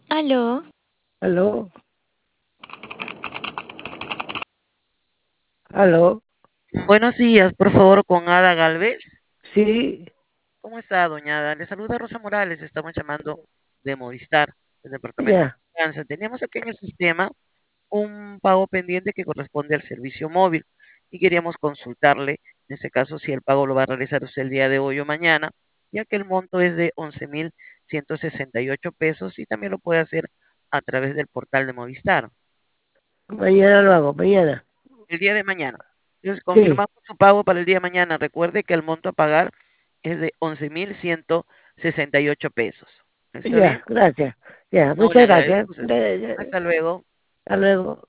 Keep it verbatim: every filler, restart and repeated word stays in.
Aló, Aló, aló, Buenos días, por favor, con Ada Galvez. sí, ¿Cómo está, doña Ada? Le saluda Rosa Morales. Estamos llamando de Movistar, del departamento de ya, finanzas. Teníamos aquí en el sistema un pago pendiente que corresponde al servicio móvil y queríamos consultarle, en este caso, si el pago lo va a realizar usted el día de hoy o mañana, ya que el monto es de once mil ciento sesenta y ocho pesos y también lo puede hacer a través del portal de Movistar. mañana lo hago, mañana. El día de mañana. Entonces, Sí, confirmamos su pago para el día de mañana. Recuerde que el monto a pagar es de once mil ciento sesenta y ocho pesos. ¿Está bien? ya, gracias. Ya, No, muchas le gracias. agradezco. Ya, ya, Hasta luego. hasta luego.